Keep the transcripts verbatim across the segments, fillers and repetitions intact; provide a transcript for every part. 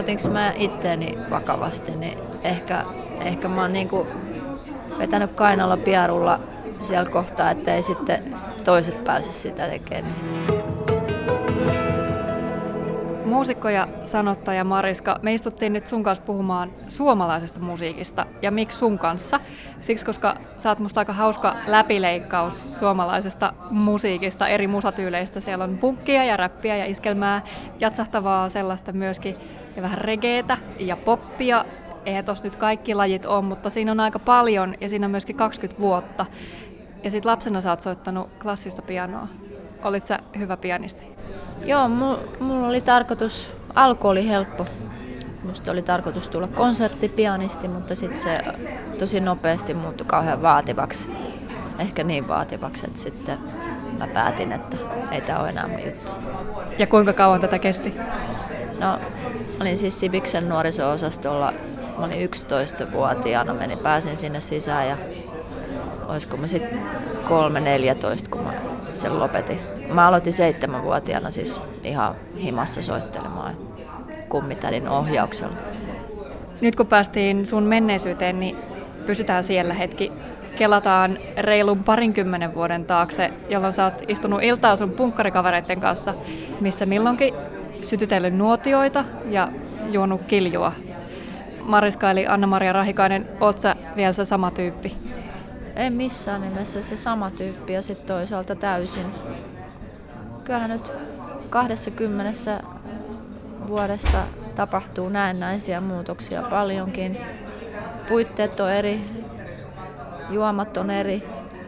otinko mä itteeni vakavasti, niin ehkä, ehkä mä oon niinku vetänyt kainalla pierulla siellä kohtaa, ettei sitten toiset pääse sitä tekemään. Muusikko ja sanottaja Mariska, me istuttiin nyt sun kanssa puhumaan suomalaisesta musiikista. Ja miksi sun kanssa? Siksi, koska sä oot musta aika hauska läpileikkaus suomalaisesta musiikista, eri musatyyleistä. Siellä on punkkia ja räppiä ja iskelmää, jatsahtavaa sellaista myöskin, ja vähän regeetä ja poppia. Eihän tossa nyt kaikki lajit ole, mutta siinä on aika paljon ja siinä on myöskin kaksikymmentä vuotta. Ja sit lapsena sä oot soittanut klassista pianoa. Olit sä hyvä pianisti? Joo, mulla oli tarkoitus, alku oli helppo. Musta oli tarkoitus tulla konserttipianisti, mutta sitten se tosi nopeasti muuttui kauhean vaativaksi. Ehkä niin vaativaksi, että sitten mä päätin, että ei tää ole enää mun juttu. Ja kuinka kauan tätä kesti? No, olin siis Sibiksen nuoriso-osastolla. Mä olin yksitoistavuotiaana, menin, pääsin sinne sisään ja olisiko mä sitten kolme neljätoista, kun mä sen lopetin. Mä aloitin seitsemänvuotiaana siis ihan himassa soittelemaan kummitädin ohjauksella. Nyt kun päästiin sun menneisyyteen, niin pysytään siellä hetki. Kelataan reilun parinkymmenen vuoden taakse, jolloin sä oot istunut iltaa sun punkkarikavereiden kanssa, missä milloinkin sytytellyt nuotioita ja juonut kiljua. Mariska eli Anna-Maria Rahikainen, oot sä vielä se sama tyyppi? Ei missään nimessä se sama tyyppi ja sitten toisaalta täysin. Kyllähän nyt kahdessakymmenessä vuodessa tapahtuu näennäisiä muutoksia paljonkin. Puitteet on eri, juomat on eri.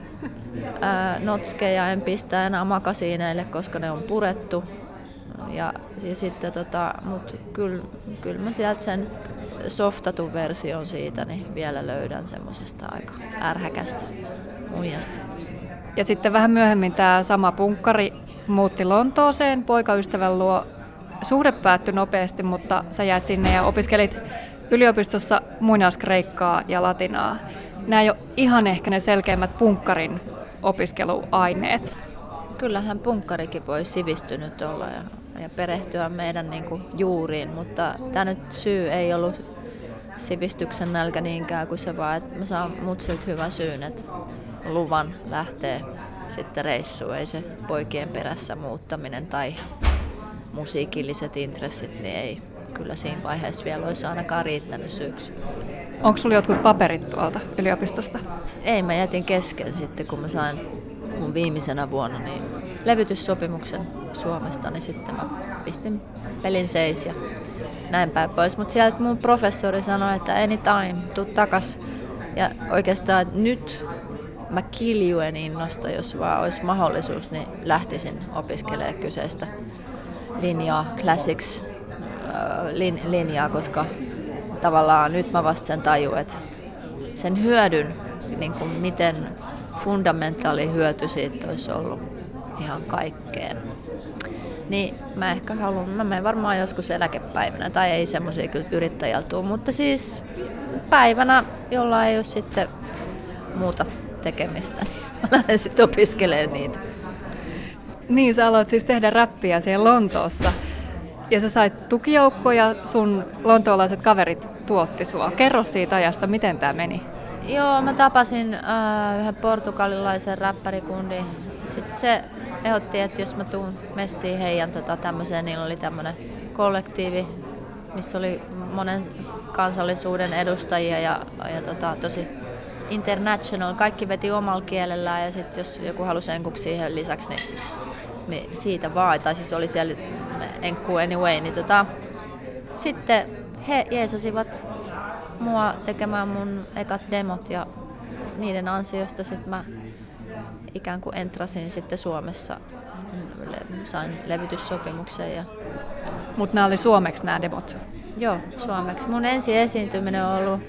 Ää, notskeja en pistä enää makasiineille, koska ne on purettu. Ja, ja sitten tota, mut kyllä kyl mä sieltä sen softatun version siitä niin vielä löydän semmosesta aika ärhäkästä muijasta. Ja sitten vähän myöhemmin tämä sama punkkari muutti Lontooseen poikaystävän luo. Suhde päättyi nopeasti, mutta sä jäät sinne ja opiskelit yliopistossa muinaiskreikkaa ja latinaa. Nämä ei ole ihan ehkä ne selkeimmät punkkarin opiskeluaineet. Kyllähän punkkarikin voi sivistynyt olla ja, ja perehtyä meidän niin kuin juuriin, mutta tämä nyt syy ei ollut sivistyksen nälkä niinkään kuin se vaan, että mä saan mutsilta hyvän syyn, että luvan lähtee sitten reissuun. Ei se poikien perässä muuttaminen tai musiikilliset intressit, niin ei kyllä siinä vaiheessa vielä olisi ainakaan riittänyt syyksi. Onko sulla jotkut paperit tuolta yliopistosta? Ei, mä jätin kesken sitten, kun mä sain mun viimeisenä vuonna niin levytyssopimuksen Suomesta, niin sitten mä pistin pelin seis ja näin päin pois. Mutta sieltä mun professori sanoi, että anytime, tuu takas. Ja oikeastaan nyt mä kiljuen innosta, jos vaan olisi mahdollisuus, niin lähtisin opiskelemaan kyseistä linjaa, classics lin, linjaa, koska tavallaan nyt mä vasta sen tajun, että sen hyödyn, niin kuin miten fundamentaali hyöty siitä olisi ollut ihan kaikkeen. Niin mä ehkä haluan, mä menen varmaan joskus eläkepäivänä, tai ei semmoisia kyllä yrittäjältä tule, mutta siis päivänä, jolla ei ole sitten muuta tekemistä, niin mä lähden sitten opiskelemaan niitä. Niin, sä aloit siis tehdä räppiä siellä Lontoossa, ja sä sait tukijoukkoja, sun lontoolaiset kaverit tuotti sua. Kerro siitä ajasta, miten tää meni? Joo, mä tapasin äh, yhden portugalilaisen räppärikundin. Sitten se ehdotti, että jos mä tuun messiin heidän tota, tämmöiseen, niillä oli tämmöinen kollektiivi, missä oli monen kansallisuuden edustajia ja, ja tota, tosi international. Kaikki veti omalla kielellään ja sitten jos joku halusi enkuksi siihen lisäksi, niin, niin siitä vaan. Tai siis oli siellä enkku anyway. Niin tota, sitten he jeesasivat mua tekemään mun ekat demot ja niiden ansiosta sit mä ikään kuin entrasin sitten Suomessa, sain levytyssopimuksen. Ja... Mutta nämä oli suomeksi nämä demot? Joo, suomeksi. Mun ensi esiintyminen on ollut,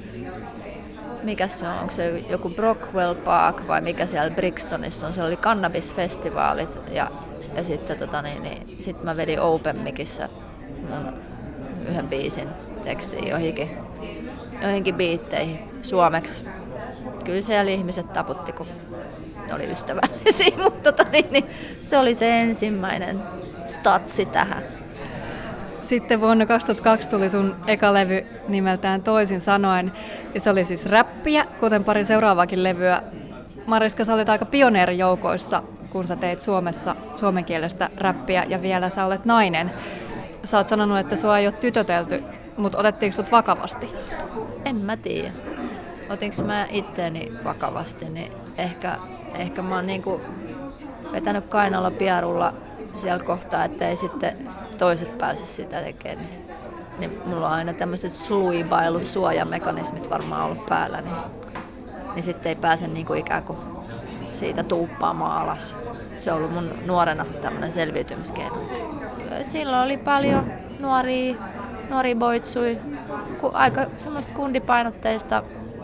mikä se on, onko se joku Brockwell Park vai mikä siellä Brixtonissa on, se oli kannabisfestivaalit ja, ja sitten tota, niin, niin, sit mä vedin Open Micissä mun yhden biisin tekstiin joihinkin, joihinkin biitteihin suomeksi. Kyllä siellä ihmiset taputti, kun ne oli ystävällisiä, mutta tota, niin, niin, se oli se ensimmäinen statsi tähän. Sitten vuonna kaksituhattakaksi tuli sun eka levy nimeltään Toisin sanoen, ja se oli siis räppiä, kuten pari seuraavaakin levyä. Mariska, sä olet aika pioneerijoukoissa, kun sä teit Suomessa suomenkielistä räppiä, ja vielä sä olet nainen. Sä oot sanonut, että sua ei ole tytötelty, mutta otettiinko sut vakavasti? En mä tiedä. Otinko mä itteeni vakavasti, niin ehkä, ehkä mä oon niinku vetänyt kainalla pierulla siellä kohtaa, ettei sitten toiset pääse sitä tekemään. Niin mulla on aina tämmöiset sluibailun suojamekanismit varmaan ollut päällä, niin, niin sitten ei pääse niinku ikään kuin siitä tuuppaamaan alas. Se on ollut mun nuorena tämmöinen selviytymiskeino. Silloin oli paljon nuoria, nuoria boitsui, aika semmoista kundipainotteista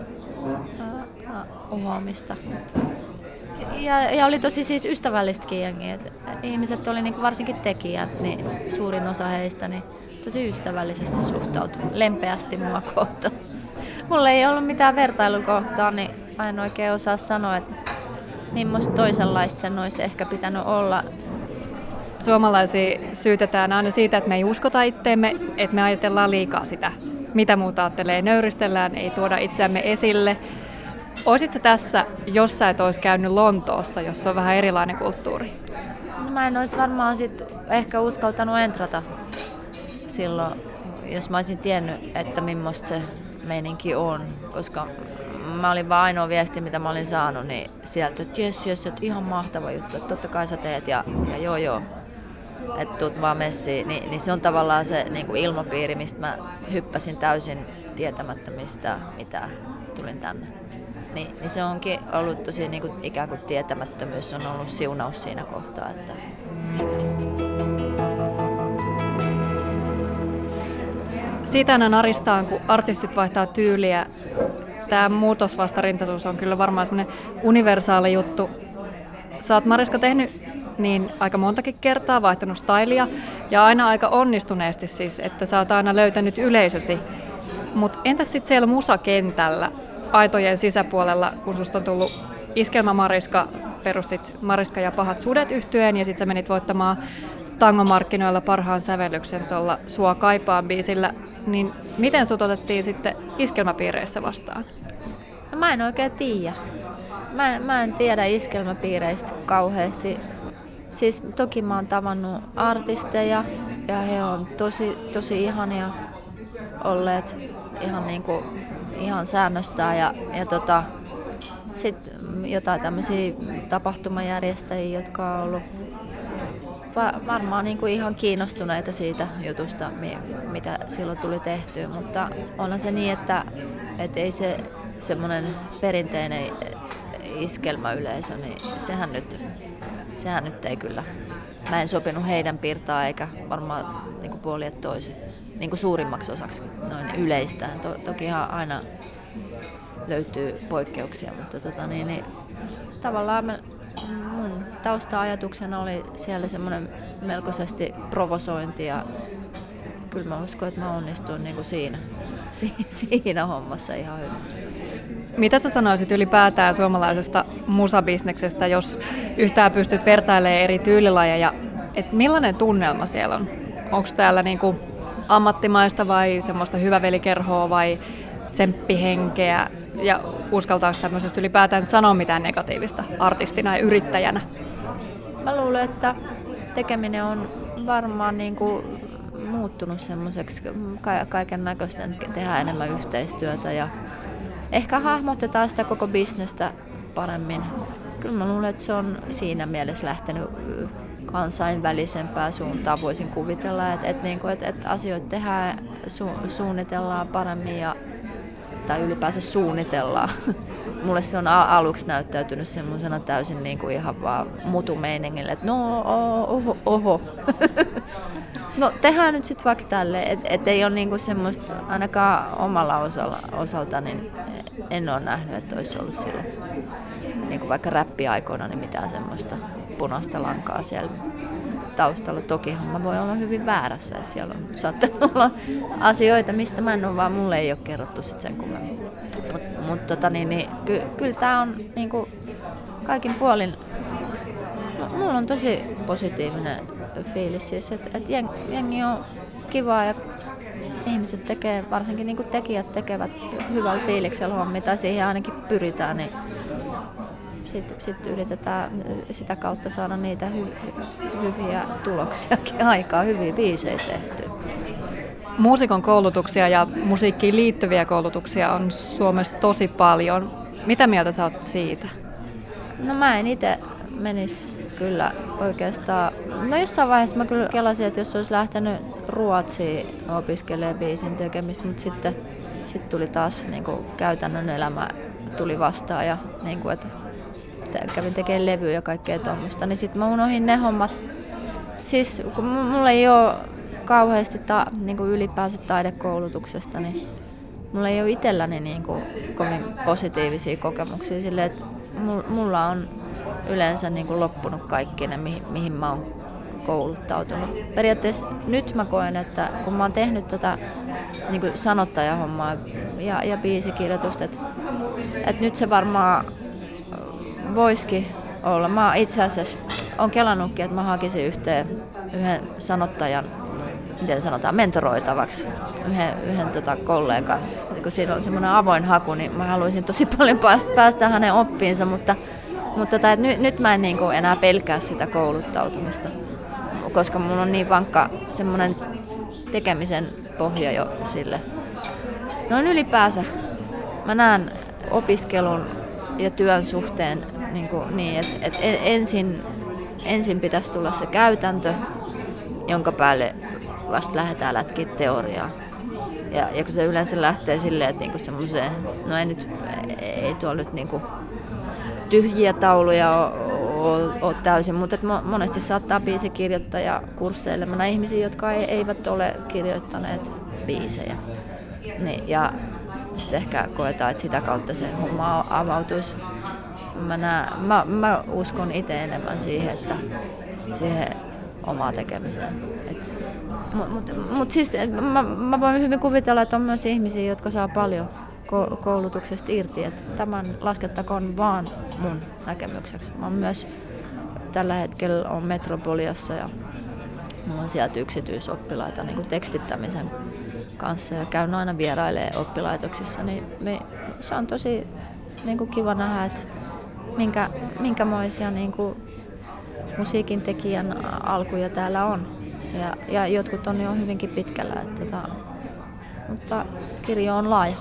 uhoamista. Ja, ja oli tosi siis ystävällistäkin jengiä. Ihmiset oli niin varsinkin tekijät, niin suurin osa heistä niin tosi ystävällisesti suhtautui, lempeästi mua kohtaan. Mulla ei ollut mitään vertailukohtaa, niin mä en oikein osaa sanoa, että millaista toisenlaista sen olisi ehkä pitänyt olla. Suomalaisia syytetään aina siitä, että me ei uskota itteemme, että me ajatellaan liikaa sitä, mitä muuta ajattelee. Nöyristellään, ei tuoda itseämme esille. Olisitko tässä, jos sä et olisi käynyt Lontoossa, jossa on vähän erilainen kulttuuri? No, mä en olisi varmaan sit ehkä uskaltanut entrata silloin, jos mä olisin tiennyt, että millaista se meininki on. Koska mä olin vaan ainoa viesti, mitä mä olin saanut, niin sieltä, että jes, jes, että ihan mahtava juttu, että totta kai sä teet ja, ja joo joo, että tuut vaan messiin. Ni, niin se on tavallaan se niin kuin ilmapiiri, mistä mä hyppäsin täysin tietämättä mistä, mitä tulin tänne. Niin, niin se onkin ollut tosi niin kuin, ikään kuin tietämättömyys on ollut siunaus siinä kohtaa. Että... Siitä aina naristaan, kun artistit vaihtaa tyyliä. Tämä muutosvastarintaisuus on kyllä varmaan semmoinen universaali juttu. Sä oot, Mariska, tehnyt niin aika montakin kertaa, vaihtanut stylia ja aina aika onnistuneesti siis, että sä oot aina löytänyt yleisösi. Mutta entäs sitten siellä musakentällä? Aitojen sisäpuolella, kun susta on tullut Iskelmä Mariska, perustit Mariska ja Pahat sudet -yhtyeen ja sitten sä menit voittamaan tangomarkkinoilla parhaan sävellyksen tuolla Sua kaipaan -biisillä, niin miten sut otettiin sitten iskelmäpiireissä vastaan? No, mä en oikein tiedä. Mä en, mä en tiedä iskelmäpiireistä kauheasti. Siis toki mä oon tavannut artisteja ja he on tosi, tosi ihania olleet ihan niinku ihan säännöstään ja, ja tota, sitten jotain tämmöisiä tapahtumajärjestäjiä, jotka on ollut va- varmaan niin kuin ihan kiinnostuneita siitä jutusta, mi- mitä silloin tuli tehtyä, mutta onhan se niin, että et ei se semmoinen perinteinen iskelmäyleisö, niin sehän nyt, sehän nyt ei kyllä, mä en sopinut heidän piirtaan eikä varmaan niin kuin puoli et toisin. Niin kuin suurimmaksi osaksi noin yleistään. To, tokihan aina löytyy poikkeuksia, mutta tota, niin, niin, tavallaan me, mun tausta-ajatuksena oli siellä semmoinen melkoisesti provosointi ja kyllä mä uskon, että mä onnistuin niin kuin siinä, siinä hommassa ihan hyvin. Mitä sä sanoisit ylipäätään suomalaisesta musabisneksestä, jos yhtään pystyt vertailemaan eri tyylilajeja, että millainen tunnelma siellä on? Onko täällä niinku ammattimaista vai semmoista hyvävelikerhoa vai tsemppihenkeä ja uskaltaako tämmöisestä ylipäätään sanoa mitään negatiivista artistina ja yrittäjänä? Mä luulen, että tekeminen on varmaan niin kuin muuttunut semmoiseksi, ka- kaiken näköistä tehdään enemmän yhteistyötä ja ehkä hahmotetaan sitä koko bisnestä paremmin. Kyllä mä luulen, että se on siinä mielessä lähtenyt kansainvälisempään suuntaan, voisin kuvitella, että, että, että, että, että asioita tehdään, su, suunnitellaan paremmin ja, tai ylipäänsä suunnitellaan. Mulle se on aluksi näyttäytynyt semmoisena täysin niin kuin ihan vaan mutumeiningille, että no oho, oho. No tehdään nyt sitten vaikka tälleen, että et ei ole niinku semmoista, ainakaan omalla osalla, osalta, niin en ole nähnyt, että olisi ollut silloin niinku vaikka räppiaikoina niin mitään semmoista punaista lankaa siellä taustalla. Tokihan mä voin olla hyvin väärässä, että siellä on saattanut olla asioita, mistä mä en ole, vaan mulle ei ole kerrottu sit sen kummemmin. Mutta mut, tota, niin, niin, ky, kyllä tää on niinku kaikin puolin, mulla on tosi positiivinen fiilis siis, että et jengi on kivaa ja ihmiset tekee, varsinkin niin kuin tekijät tekevät hyvällä fiiliksellä hommia, tai siihen ainakin pyritään, niin sitten sit yritetään sitä kautta saada niitä hy- hyviä tuloksiakin aikaa, hyviä biisejä tehtyä. Muusikon koulutuksia ja musiikkiin liittyviä koulutuksia on Suomessa tosi paljon. Mitä mieltä sä oot siitä? No mä en itse menisi kyllä oikeastaan. No jossain vaiheessa mä kyllä kelasin, että jos olisi lähtenyt Ruotsiin opiskelemaan biisin tekemistä, mutta sitten sit tuli taas niin kuin käytännön elämä tuli vastaan ja niin kuin, että kävin tekemään levyä ja kaikkea tuommoista, niin sitten mä unohdin ne hommat. Siis kun mulla ei ole kauheasti ta, niin kuin ylipäänsä taidekoulutuksesta, niin mulla ei ole itselläni niin kuin kovin positiivisia kokemuksia silleen, että mulla on yleensä niin kuin loppunut kaikki ne, mihin, mihin mä oon kouluttautunut. Periaatteessa nyt mä koen, että kun mä oon tehnyt tätä niin kuin sanottajahommaa ja, ja biisikirjoitusta, että, että nyt se varmaan voisikin olla. Mä itse asiassa oon kelannutkin, että mä hakisin yhteen yhden sanottajan, miten sanotaan, mentoroitavaksi yhden, yhden tota kollegan. Kun siinä on semmoinen avoin haku, niin mä haluaisin tosi paljon päästä, päästä hänen oppiinsa, mutta, mutta tota, nyt, nyt mä en niin kuin enää pelkää sitä kouluttautumista, koska mulla on niin vankka semmoinen tekemisen pohja jo sille. Noin ylipäänsä mä näen opiskelun ja työn suhteen niin, kuin, niin että et ensin, ensin pitäisi tulla se käytäntö, jonka päälle vasta lähdetään lätkiä teoriaa. Ja, ja kun se yleensä lähtee silleen, että niinku semmoiseen, no ei nyt, ei tuolla nyt niinku tyhjiä tauluja ole täysin, mutta monesti saattaa biisikirjoittaja kursseille mennä ihmisiä, jotka ei, eivät ole kirjoittaneet biisejä. Niin, ja sitten ehkä koetaan, että sitä kautta se homma avautuisi. Mä, näen, mä, mä uskon itse enemmän siihen, että siihen omaa tekemiseen. Mutta mut, mut siis mä, mä voin hyvin kuvitella, että on myös ihmisiä, jotka saa paljon ko- koulutuksesta irti. Että tämän laskettakoon vaan mun näkemykseksi. Mä oon myös tällä hetkellä on Metropoliassa ja mulla on sieltä yksityisoppilaita niin kuin tekstittämisen kanssa ja käyn aina vierailemaan oppilaitoksissa. Niin, niin se on tosi niin kuin kiva nähdä, että minkä, minkämoisia niin kuin musiikin tekijän alkuja täällä on. Ja, ja jotkut on jo hyvinkin pitkällä, että, tota, mutta kirjo on laaja.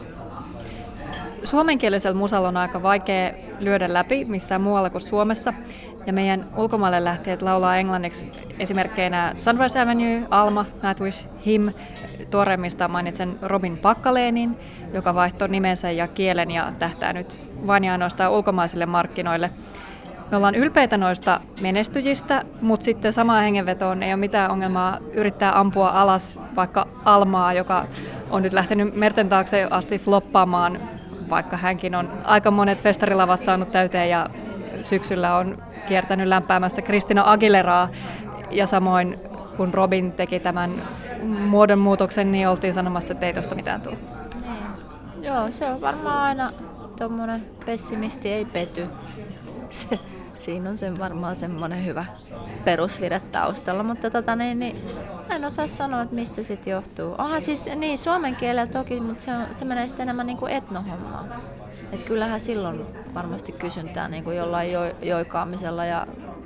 Suomenkielisellä musalla on aika vaikea lyödä läpi missään muualla kuin Suomessa. Ja meidän ulkomaille lähteet laulaa englanniksi esimerkkeinä Sunrise Avenue, Alma, Nightwish, Him. Tuoreimmista mainitsen Robin Packalénin, joka vaihtoi nimensä ja kielen ja tähtää nyt vain ja ainoastaan ulkomaisille markkinoille. Me ollaan ylpeitä noista menestyjistä, mutta sitten samaan hengenvetoon ei ole mitään ongelmaa yrittää ampua alas vaikka Almaa, joka on nyt lähtenyt merten taakse asti floppaamaan, vaikka hänkin on aika monet festarilavat saanut täyteen ja syksyllä on kiertänyt lämpäämässä Christina Aguileraa. Ja samoin kun Robin teki tämän muodonmuutoksen, niin oltiin sanomassa, että ei tosta mitään tule. Niin. Joo, se on varmaan aina tuommoinen pessimisti ei pety. Se, siinä on sen varmaan semmoinen hyvä perusvire taustalla, mutta tota, niin, niin, en osaa sanoa, että mistä sit johtuu. Onhan siis niin suomen kielellä toki, mutta se, on, se menee sitten enemmän niin kuin etnohommaan. Et kyllähän silloin varmasti kysyntää niin kuin jollain jo, joikaamisella ja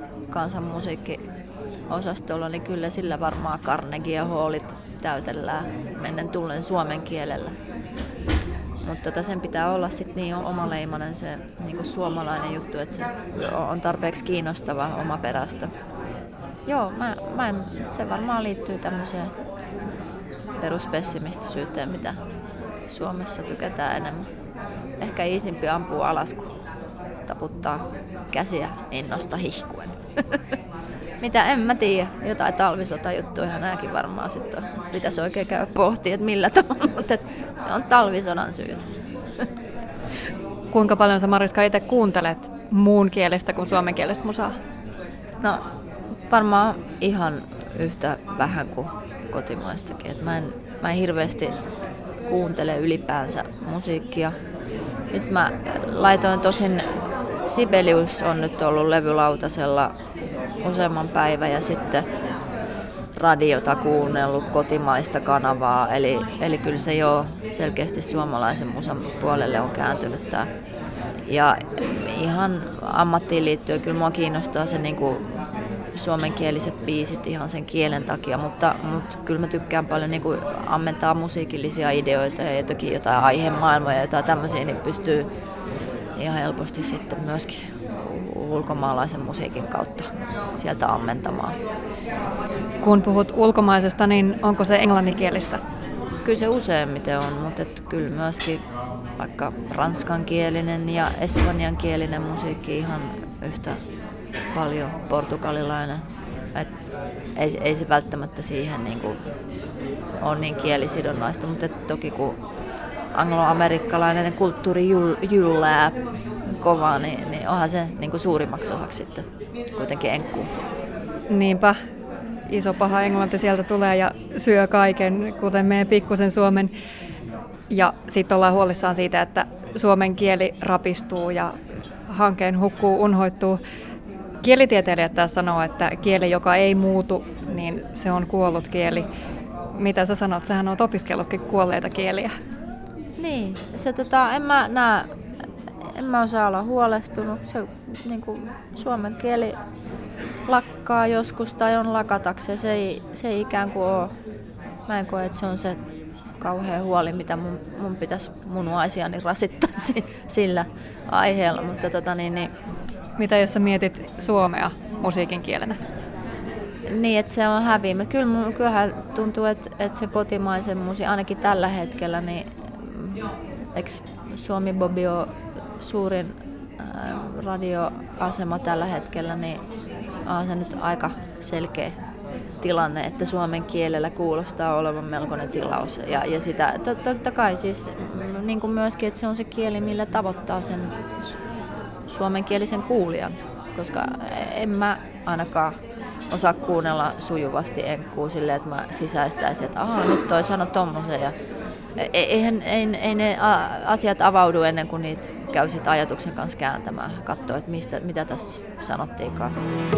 kansanmusiikkiosastolla, niin kyllä sillä varmaan Carnegie ja Hallit täytellään mennen tullen suomen kielellä. Mutta tota sen pitää olla sit niin omaleimainen se niin kuin suomalainen juttu, että se on tarpeeksi kiinnostava omaperäistä. Joo, mä, mä en, se varmaan liittyy tämmöiseen peruspessimistisyyteen, mitä Suomessa tykätään enemmän. Ehkä iisimpi ampuu alas, kun taputtaa käsiä innosta hihkuen. Mitä en mä tiedä, jotain talvisotajuttuja nääkin varmaan sitten pitäisi oikein käydä pohtia, että millä tavalla, mutta se on talvisodan syytä. Kuinka paljon sä, Mariska, itse kuuntelet muun kielestä kuin suomenkielistä musaa? No varmaan ihan yhtä vähän kuin kotimaistakin. Et mä, en, mä en hirveästi kuuntele ylipäänsä musiikkia. Nyt mä laitoin tosin, Sibelius on nyt ollut levylautasella useamman päivän ja sitten radiota kuunnellut, kotimaista kanavaa, eli, eli kyllä se jo selkeästi suomalaisen musan puolelle on kääntynyt tää. Ja ihan ammattiin liittyen kyllä mua kiinnostaa se niin kuin suomenkieliset biisit ihan sen kielen takia, mutta, mutta kyllä mä tykkään paljon niin kuin ammentaa musiikillisia ideoita ja jotakin jotain aihemaailmoja ja jotain tämmöisiä, niin pystyy ihan helposti sitten myöskin ulkomaalaisen musiikin kautta sieltä ammentamaan. Kun puhut ulkomaisesta, niin onko se englanninkielistä? Kyllä se useimmiten on, mutta et kyllä myöskin vaikka ranskankielinen ja espanjankielinen musiikki ihan yhtä paljon, portugalilainen. Et ei, ei se välttämättä siihen niin kuin ole niin kielisidonnaista, mutta toki kun angloamerikkalainen kulttuuri jyllää kovaa, niin, niin onhan se niin kuin suurimmaksi osaksi sitten kuitenkin enkkuu. Niinpä. Iso paha englanti sieltä tulee ja syö kaiken, kuten meidän pikkusen Suomen. Ja sitten ollaan huolissaan siitä, että suomen kieli rapistuu ja hankeen hukkuu, unhoittuu. Kielitieteilijät tässä sanoo, että kieli, joka ei muutu, niin se on kuollut kieli. Mitä sä sanot? Sähän oot opiskellutkin kuolleita kieliä. Niin, se tota, en mä näe, en mä osaa olla huolestunut. Se, niin kuin, suomen kieli lakkaa joskus tai on lakatakseen. Se ei, se ei ikään kuin ole. Mä en koe, että se on se kauhea huoli, mitä mun, mun pitäisi munuaisiani rasittaa sillä aiheella. Mutta, tota, niin, niin, mitä jos sä mietit suomea musiikin kielenä? Niin, että se on häviämä. Kyllä, kyllähän tuntuu, että, että se kotimaisen musiikin, ainakin tällä hetkellä, niin eikö Suomi Bobi ole suurin ää, radioasema tällä hetkellä, niin on se nyt aika selkeä tilanne, että suomen kielellä kuulostaa olevan melkoinen tilaus. Ja, ja sitä totta kai siis niin kuin myöskin, että se on se kieli, millä tavoittaa sen suomenkielisen kuulijan, koska en mä ainakaan osaa kuunnella sujuvasti enkkuu silleen, että mä sisäistäisin, että aha, nyt toi sano tommosen. Ja eihän, ei, ei ne asiat avaudu ennen kuin niitä käy sit ajatuksen kanssa kääntämään, katsoa, että mistä, mitä tässä sanottiinkaan.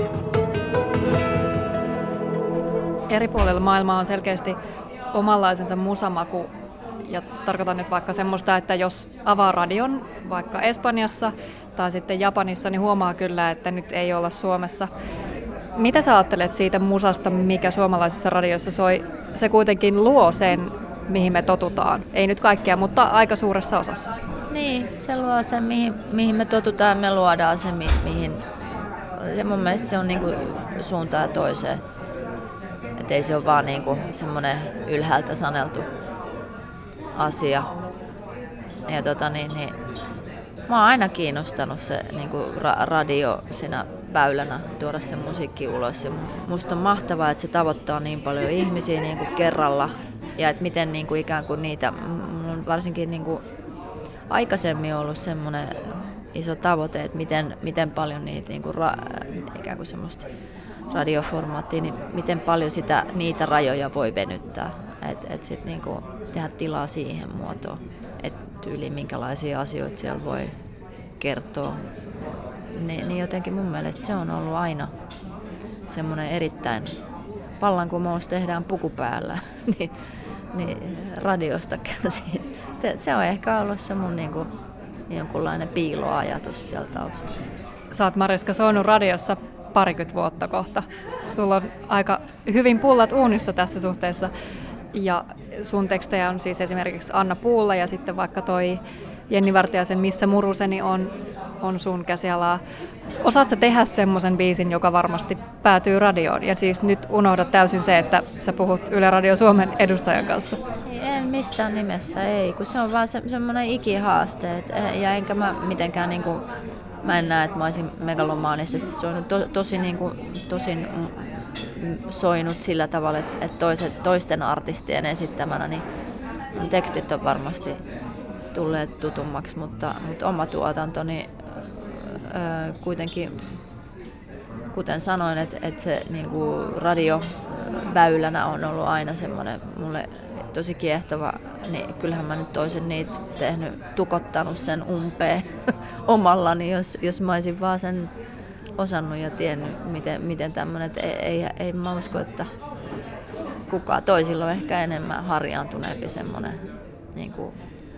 Eri puolilla maailmaa on selkeästi omanlaisensa musamaku. Ja tarkoitan nyt vaikka semmoista, että jos avaa radion vaikka Espanjassa tai sitten Japanissa, niin huomaa kyllä, että nyt ei olla Suomessa. Mitä sä ajattelet siitä musasta, mikä suomalaisessa radiossa soi? Se kuitenkin luo sen, mihin me totutaan. Ei nyt kaikkea, mutta aika suuressa osassa. Niin, se luo sen, mihin, mihin me totutaan, me luodaan se, mi, mihin... Se mun mielestä se on niinku suuntaan ja toiseen. Et ei se ole vaan niinku semmoinen ylhäältä saneltu asia. Ja tota niin, niin, mä oon aina kiinnostanut se niinku ra- radio siinä väylänä tuoda se musiikki ulos. Ja musta on mahtavaa, että se tavoittaa niin paljon ihmisiä niinku kerralla. Ja että miten niinku ikään kuin niitä, mulla on varsinkin niinku aikaisemmin ollut semmoinen iso tavoite, että miten, miten paljon niitä niinku ra- ikään kuin semmoista radioformaattia, niin miten paljon sitä, niitä rajoja voi venyttää. Että et sitten niinku tehdä tilaa siihen muotoon, että tyyliin minkälaisia asioita siellä voi kertoa. Niin, niin jotenkin mun mielestä se on ollut aina semmoinen erittäin vallankumous tehdään puku päällä, niin, niin radiosta käsin. Se on ehkä ollut se mun niinku, jonkunlainen piiloajatus sieltä taustalla. Sä oot Mariska soinut radiossa parikymmentä vuotta kohta. Sulla on aika hyvin pullat uunissa tässä suhteessa. Ja sun tekstejä on siis esimerkiksi Anna Puulla ja sitten vaikka toi Jenni Vartiaisen Missä muruseni on, on sun käsialaa. Osaat sä tehdä semmoisen biisin, joka varmasti päätyy radioon? Ja siis nyt unohdat täysin se, että sä puhut Yle Radio Suomen edustajan kanssa. En missään nimessä, ei, kun se on vaan se, semmoinen ikihaaste. Et, ja enkä mä mitenkään niinku, mä en näe, että mä olisin megalomaanisesti soinut to, tosi niinku, tosin soinut sillä tavalla, että, että toiset, toisten artistien esittämänä, niin tekstit on varmasti tulleet tutummaksi, mutta, mutta oma tuotanto, niin öö, kuitenkin, kuten sanoin, että, että se niin kuin radioväylänä on ollut aina semmoinen mulle tosi kiehtova, niin kyllähän mä nyt toisin niitä tehnyt, tukottanut sen umpeen omallani, jos, jos mä olisin vaan sen osannut ja tiennyt, miten, miten tämmöinen, ei, ei, ei mä usko, että kukaan toisilla on ehkä enemmän harjaantuneempi semmoinen niin kuin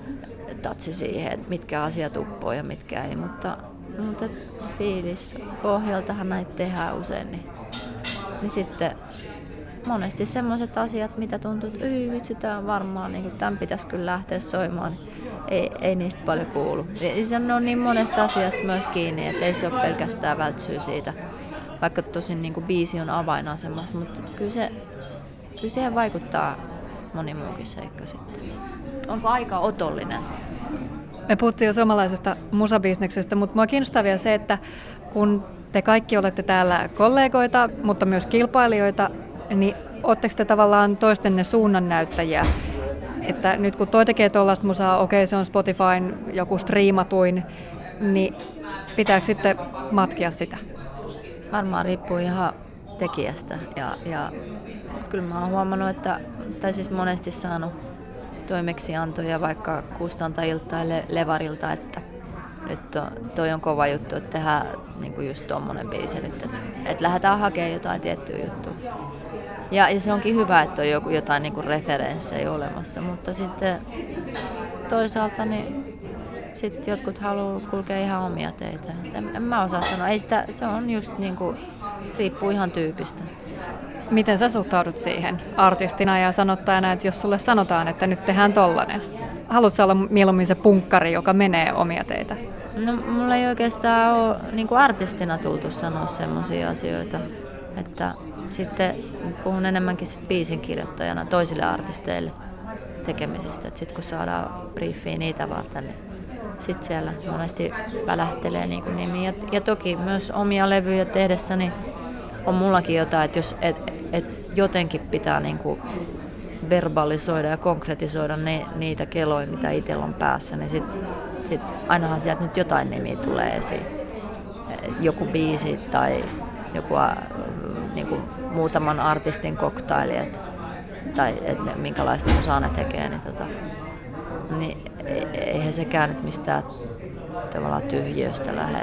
tatsi siihen, että mitkä asiat uppoo ja mitkä ei, mutta, mutta fiilis pohjaltahan näitä tehdään usein, niin, niin sitten monesti semmoiset asiat, mitä tuntuu, että ei vitsi, tämä on varmaan, niin tämän pitäisi kyllä lähteä soimaan, niin ei, ei niistä paljon kuulu. Ja se on niin monesta asiasta myös kiinni, että ei se ole pelkästään vältsyä siitä, vaikka tosin niin kuin biisi on avainasemassa, mutta kyllä, se, kyllä siihen vaikuttaa moni muukin seikka sitten. Onko aika otollinen? Me puhuttiin jo suomalaisesta musabisneksestä, mutta minua kiinnostaa vielä se, että kun te kaikki olette täällä kollegoita, mutta myös kilpailijoita, niin ootteko te tavallaan toistenne suunnannäyttäjiä? Että nyt kun toi tekee tuollaista musaa, okei se on Spotifyn joku striimatuin, niin pitääkö sitten matkia sitä? Varmaan riippuu ihan tekijästä. Ja, ja kyllä mä oon huomannut, että, tai siis monesti saanut toimeksiantoja vaikka kustantajilta tai levarilta, että nyt to, toi on kova juttu, että tehdään niin kuin just tommonen biisi nyt, että, että lähdetään hakemaan jotain tiettyä juttua. Ja, ja se onkin hyvä, että on joku, jotain niin kuin referenssejä olemassa, mutta sitten toisaalta niin sit jotkut haluaa kulkea ihan omia teitä. En, en mä osaa sanoa, ei sitä, se on just niin kuin, riippuu ihan tyypistä. Miten sä suhtaudut siihen artistina ja sanottajana, että jos sulle sanotaan, että nyt tehdään tollanen? Haluatko olla mieluummin se punkkari, joka menee omia teitä? No mulla ei oikeastaan ole niin kuin artistina tultu sanoa semmoisia asioita, että sitten puhun enemmänkin sit biisin kirjoittajana toisille artisteille tekemisestä, että sitten kun saadaan briefiä niitä varten, niin sitten siellä monesti välähtelee niin kuin nimi. Ja, ja toki myös omia levyjä tehdessä niin on mullakin jotain, että jos et, et jotenkin pitää niin kuin verbalisoida ja konkretisoida ne, niitä keloja, mitä itsellä on päässä, niin sitten sit ainahan sieltä nyt jotain nimiä tulee esiin. Joku biisi tai joku niin kuin muutaman artistin koktaili, et, tai et, minkälaista musaa ne tekee, niin, tota, niin eihän sekään nyt mistään tavallaan tyhjiöstä lähde.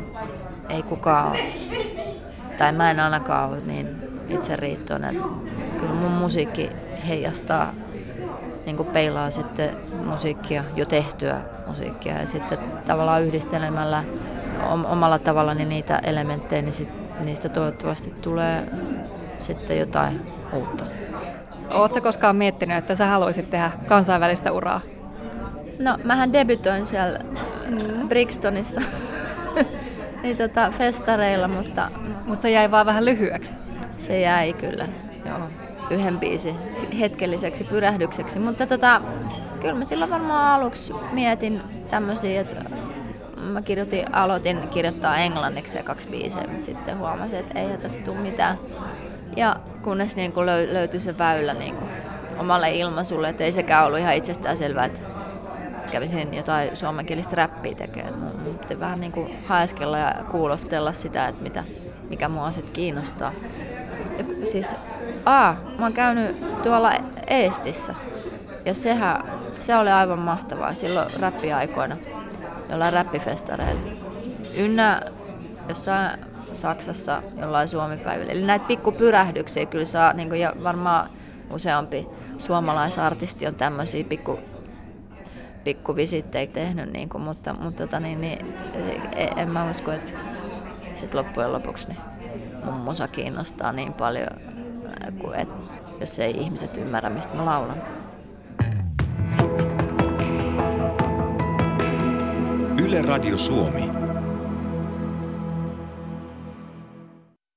Ei kukaan ole, tai mä en ainakaan ole niin itseriittoinen. Kyllä mun musiikki heijastaa, niin kuin peilaa sitten musiikkia, jo tehtyä musiikkia, ja sitten tavallaan yhdistelemällä omalla tavallani niitä elementtejä, niin sit niistä toivottavasti tulee sitten jotain uutta. Ootko koskaan miettinyt, että sä haluaisit tehdä kansainvälistä uraa? No, mähän debytoin siellä mm. Brixtonissa niin, tota, festareilla, mutta... Mutta se jäi vaan vähän lyhyeksi. Se jäi kyllä, joo. Yhden biisin hetkelliseksi pyrähdykseksi, mutta tota, kyllä mä silloin varmaan aluksi mietin tämmöisiä, että mä kirjoitin, aloitin kirjoittaa englanniksi kaksi biisiä, mutta sitten huomasin, että ei tästä tule mitään. Ja kunnes niin kuin löytyi se väylä niin kuin omalle ilmaisulle, että ei sekään ollut ihan itsestään selvää, että kävisin jotain suomenkielistä räppiä tekemään. Mun piti vähän niin kuin haeskella ja kuulostella sitä, että mitä, mikä mua sitten kiinnostaa. Ja siis, aa, mä oon käynyt tuolla Eestissä ja sehän, se oli aivan mahtavaa silloin räppiaikoina, jollain räppifestareilla. Ynnä jossain Saksassa jollain Suomi-päivillä. Eli näitä pikkupyrähdyksiä kyllä saa, niin kuin, ja varmaan useampi suomalaisartisti on tämmöisiä pikku, pikkuvisittejä tehnyt, niin kuin, mutta, mutta tota, niin, niin, en mä usko, että sit loppujen lopuksi niin mun musa kiinnostaa niin paljon, kuin et, jos ei ihmiset ymmärrä, mistä mä laulan. Yle Radio Suomi.